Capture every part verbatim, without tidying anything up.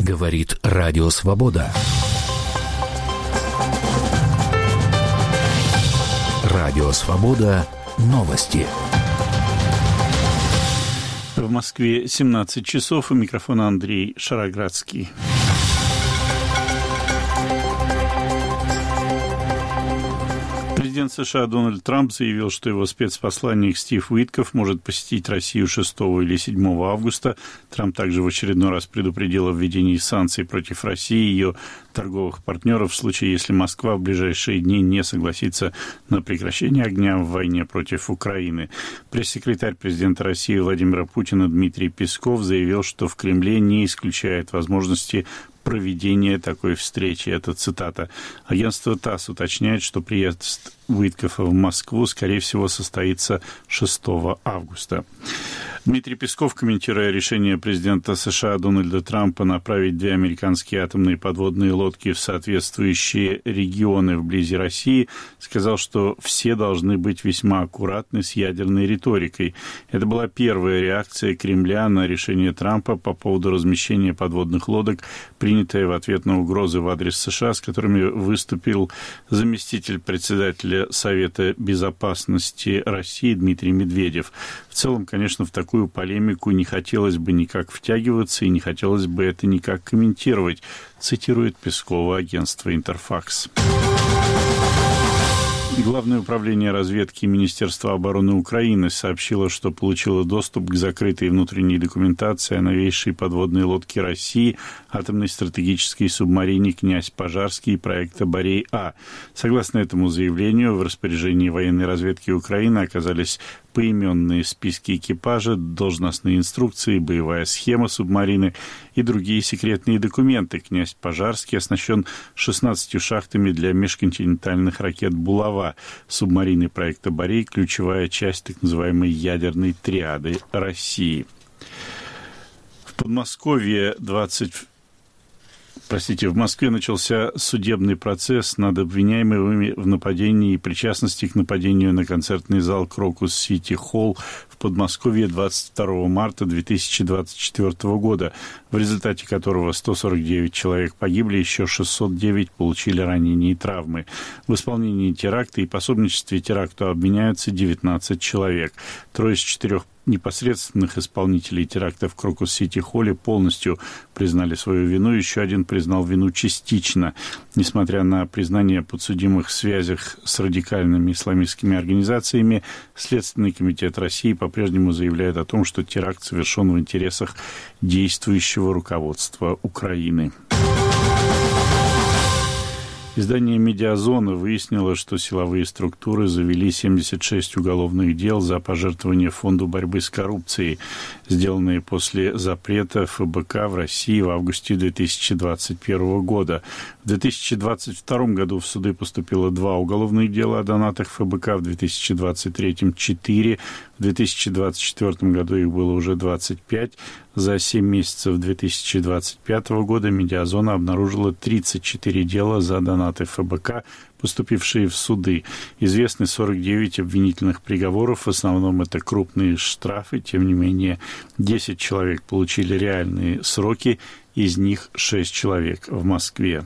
Говорит Радио Свобода. Радио Свобода. Новости. В Москве семнадцать часов. У микрофона Андрей Шароградский. Президент США Дональд Трамп заявил, что его спецпосланник Стив Уитков может посетить Россию шестого или седьмого августа. Трамп также в очередной раз предупредил о введении санкций против России и ее торговых партнеров в случае, если Москва в ближайшие дни не согласится на прекращение огня в войне против Украины. Пресс-секретарь президента России Владимира Путина Дмитрий Песков заявил, что в Кремле не исключает возможности проведения такой встречи. Это цитата. Агентство ТАСС уточняет, что приезд Уиткофа в Москву, скорее всего, состоится шестого августа. Дмитрий Песков, комментируя решение президента США Дональда Трампа направить две американские атомные подводные лодки в соответствующие регионы вблизи России, сказал, что все должны быть весьма аккуратны с ядерной риторикой. Это была первая реакция Кремля на решение Трампа по поводу размещения подводных лодок, принятая в ответ на угрозы в адрес США, с которыми выступил заместитель председателя Совета безопасности России Дмитрий Медведев. В целом, конечно, в такую полемику не хотелось бы никак втягиваться и не хотелось бы это никак комментировать, цитирует Пескова агентство «Интерфакс». Главное управление разведки Министерства обороны Украины сообщило, что получило доступ к закрытой внутренней документации о новейшей подводной лодке России, атомной стратегической субмарине «Князь Пожарский» проекта «Борей-А». Согласно этому заявлению, в распоряжении военной разведки Украины оказались поименные списки экипажа, должностные инструкции, боевая схема субмарины и другие секретные документы. «Князь Пожарский» оснащен шестнадцатью шахтами для межконтинентальных ракет «Булава». Субмарины проекта «Борей» – ключевая часть так называемой ядерной триады России. В Подмосковье двадцать Простите, в Москве начался судебный процесс над обвиняемыми в нападении и причастности к нападению на концертный зал «Крокус Сити Холл» в Подмосковье двадцать второго марта две тысячи двадцать четвёртого года, в результате которого сто сорок девять человек погибли, еще шестьсот девять получили ранения и травмы. В исполнении теракта и пособничестве теракту обвиняются девятнадцать человек. Трое из четырех непосредственных исполнителей теракта в Крокус-Сити-Холле полностью признали свою вину, еще один признал вину частично. Несмотря на признание подсудимых в связях с радикальными исламистскими организациями, Следственный комитет России по-прежнему заявляет о том, что теракт совершен в интересах действующего руководства Украины. Издание «Медиазона» выяснило, что силовые структуры завели семьдесят шесть уголовных дел за пожертвования Фонду борьбы с коррупцией, сделанные после запрета эф бэ ка в России в августе две тысячи двадцать первого года. В две тысячи двадцать втором году в суды поступило два уголовных дела о донатах эф бэ ка, в две тысячи двадцать третьем – четыре, в две тысячи двадцать четвёртом году их было уже двадцать пять. За семь месяцев две тысячи двадцать пятого года «Медиазона» обнаружила тридцать четыре дела за донаты эф бэ ка, поступившие в суды. Известны сорок девять обвинительных приговоров, в основном это крупные штрафы, тем не менее десять человек получили реальные сроки, из них шесть человек в Москве.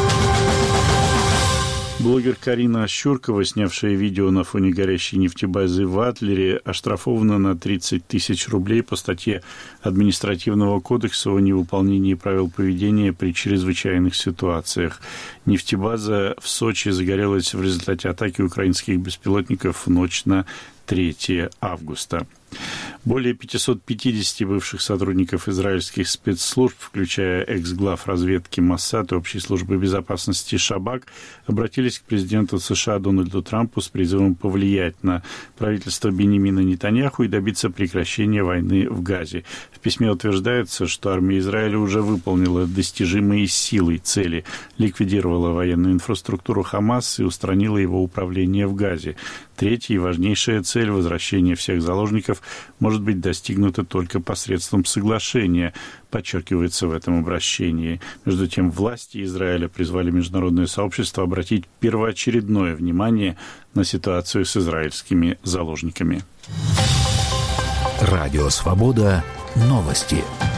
Блогер Карина Ощуркова, снявшая видео на фоне горящей нефтебазы в Адлере, оштрафована на тридцать тысяч рублей по статье Административного кодекса о невыполнении правил поведения при чрезвычайных ситуациях. Нефтебаза в Сочи загорелась в результате атаки украинских беспилотников в ночь на третьего августа. Более пятьсот пятьдесят бывших сотрудников израильских спецслужб, включая экс-глав разведки Моссад и общей службы безопасности Шабак, обратились к президенту США Дональду Трампу с призывом повлиять на правительство Беньямина Нетаньяху и добиться прекращения войны в Газе. В письме утверждается, что армия Израиля уже выполнила достижимые силой цели, ликвидировала военную инфраструктуру Хамас и устранила его управление в Газе. Третья и важнейшая цель — возвращения всех заложников — может быть достигнута только посредством соглашения, подчеркивается в этом обращении. Между тем, власти Израиля призвали международное сообщество обратить первоочередное внимание на ситуацию с израильскими заложниками. Радио «Свобода». Новости.